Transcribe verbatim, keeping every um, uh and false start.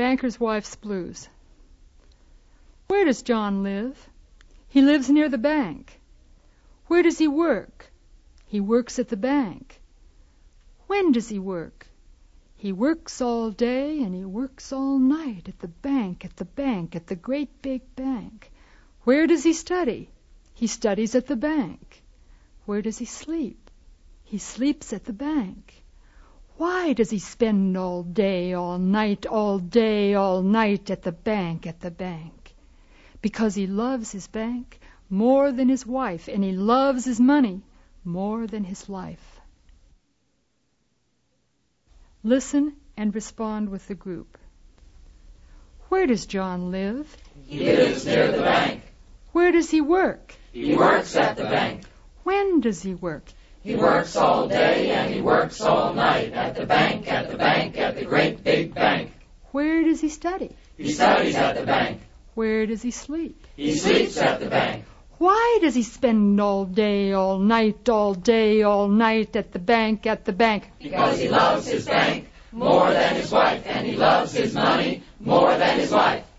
Banker's Wife's Blues. Where does John live? He lives near the bank. Where does he work? He works at the bank. When does he work? He works all day and he works all night at the bank, at the bank, at the great big bank. Where does he study? He studies at the bank. Where does he sleep? He sleeps at the bank. Why does he spend all day, all night, all day, all night at the bank, at the bank? Because he loves his bank more than his wife, and he loves his money more than his life. Listen and respond with the group. Where does John live? He lives near the bank. Where does he work? He works at the bank. When does he work? He works all day and he works all night at the bank, at the bank, at the great big bank. Where does he study? He studies at the bank. Where does he sleep? He sleeps at the bank. Why does he spend all day, all night, all day, all night at the bank, at the bank? Because he loves his bank more than his wife, and he loves his money more than his life.